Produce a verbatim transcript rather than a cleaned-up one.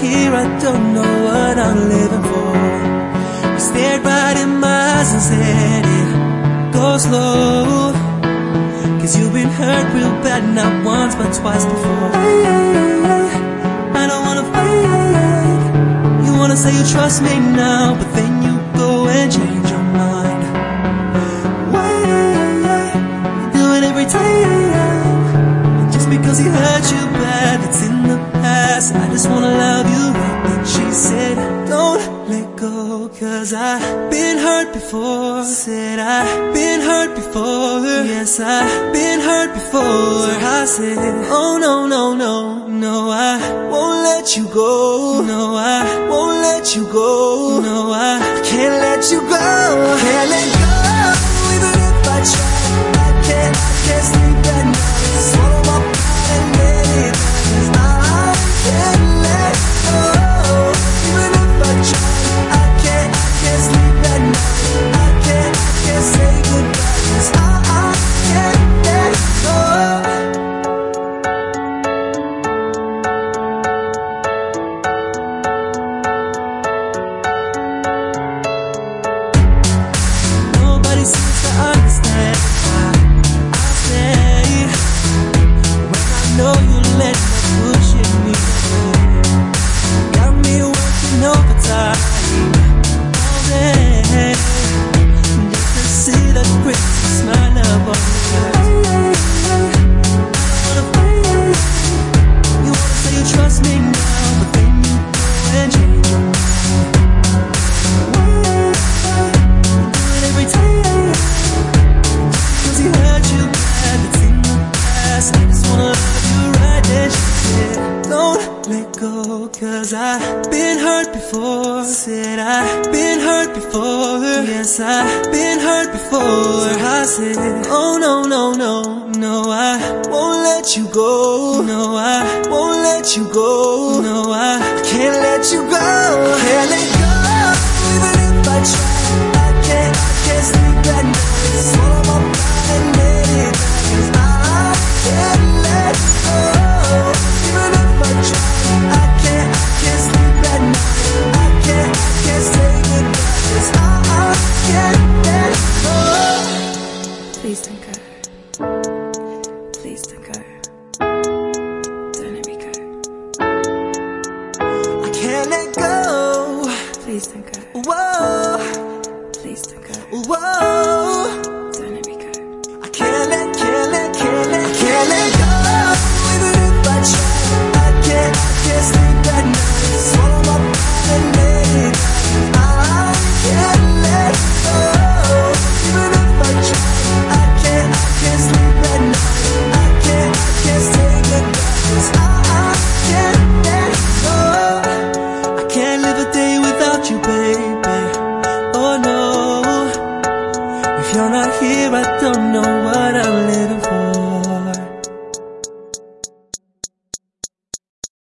here, I don't know what I'm living for. You stared right in my eyes and said it, go slow, cause you've been hurt real bad, not once but twice before. I don't wanna fight. You wanna say you trust me now, but then you go and change your mind. Why? You do it every time. And just because he hurt you bad, it's in the past. I just wanna love you right. Then she said, don't let go, cause I've been hurt before. Said I've been hurt before. Yes, I've been hurt before. So I said, oh no, no, no, no, I won't let you go. No, I won't let you go. No, I can't let you go. Can't let go. Even if I try, I can't, I can't sleep at night. Swallow my pride and let it out, cause I can't let go. Even if I try, I can't, I can't sleep at night. I can't, I can't say goodbye, cause I, I can't let go. Nobody seems to understand why I stay when I know you let me pushing me away. Got me working overtime all day just to see that crazy smile up on your face. I don't wanna fight. You wanna say you trust me now, but then you go and change your mind. You do it every time. Cause he hurt you bad, it's in the past. I just wanna love you right. Then she said, don't let go, cause I've been hurt before. Said I've been hurt before. Yes, I've been hurt before. So I said, oh no, no, no, no, I won't let you go. No, I won't let you go. No, I can't let you go. Can't let go. Even if I try, I can't, I can't sleep at night. Swallow my pride and let it out, cause I can't let go. Even if I try, I can't, I can't sleep at night. I can't, I can't say goodbye, cause I, I can't let go. Please don't go. Please don't go. Don't let me go. I can't let go. Please don't go. Whoa, Please don't go. whoa.